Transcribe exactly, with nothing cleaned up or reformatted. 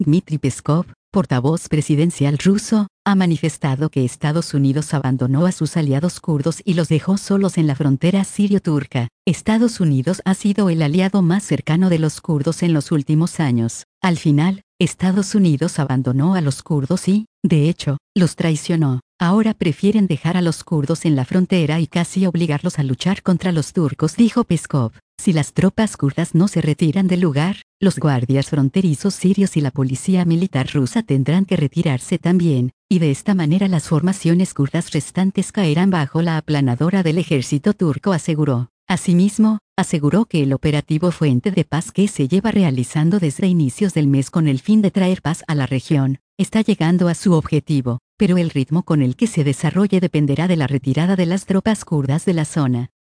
Dmitry Peskov, portavoz presidencial ruso, ha manifestado que Estados Unidos abandonó a sus aliados kurdos y los dejó solos en la frontera sirio-turca. Estados Unidos ha sido el aliado más cercano de los kurdos en los últimos años. Al final, Estados Unidos abandonó a los kurdos y, de hecho, los traicionó. Ahora prefieren dejar a los kurdos en la frontera y casi obligarlos a luchar contra los turcos, dijo Peskov. Si las tropas kurdas no se retiran del lugar, los guardias fronterizos sirios y la policía militar rusa tendrán que retirarse también, y de esta manera las formaciones kurdas restantes caerán bajo la aplanadora del ejército turco, aseguró. Asimismo, aseguró que el operativo Fuente de Paz, que se lleva realizando desde inicios del mes con el fin de traer paz a la región, está llegando a su objetivo, pero el ritmo con el que se desarrolle dependerá de la retirada de las tropas kurdas de la zona.